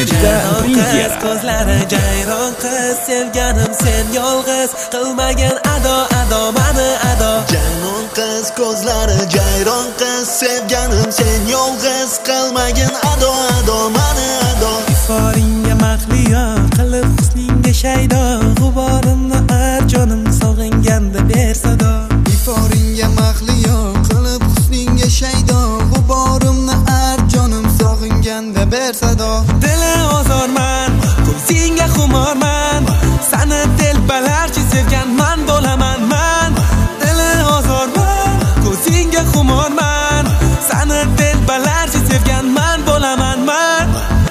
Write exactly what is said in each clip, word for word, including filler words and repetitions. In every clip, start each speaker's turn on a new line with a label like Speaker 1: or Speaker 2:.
Speaker 1: Musiqa
Speaker 2: qiz ko'zlari jayron qiz sevganim sen yolg'iz qilmagan ado ado mani ado
Speaker 3: Jayron qiz ko'zlari jayron qiz sevganim sen yolg'iz qilmagan ado ado mani ado
Speaker 2: iforingga mahliyo qilib husningga shaydo g'uborimni ar jonim sog'inganda ber sado
Speaker 4: iforingga mahliyo qilib husningga shaydo g'uborimni ar jonim sog'inganda ber sado
Speaker 2: dili ozorman ko'zingga xumorman sani telbalarcha sevgan man bo'laman man dili ozorman ko'zingga xumorman sani telbalarcha sevgan man bo'laman man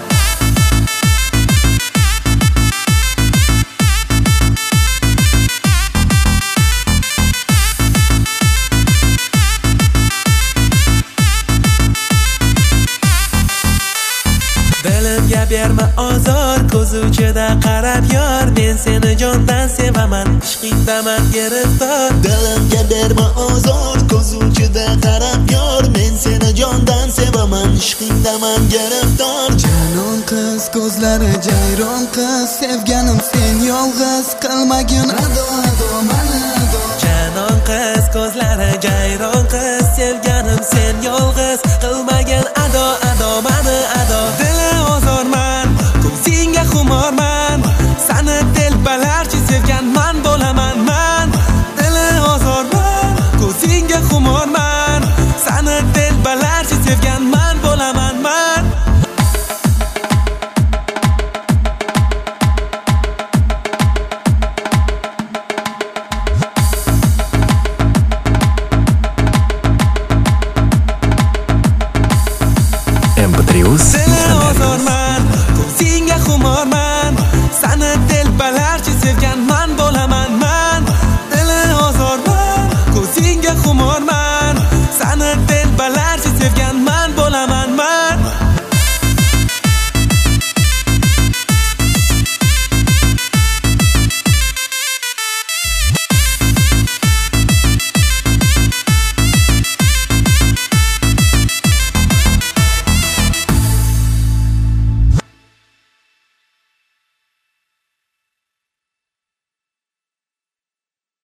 Speaker 2: dilimga berma ozor ko'z uchida qarab yor men seni jondan sevaman ishqingdaman giriftor
Speaker 3: dilimga berma ozor ko'z uchida qarab yor men seni jondan sevaman ishqingdaman giriftor
Speaker 4: Jayron qiz ko'zlari jayron qiz sevganim sen yolg'iz qilmagin ado ado mani ado
Speaker 2: Janon qiz ko'zlari jayron qiz sevganim sen yolg'iz qilmagan ado ado mani ado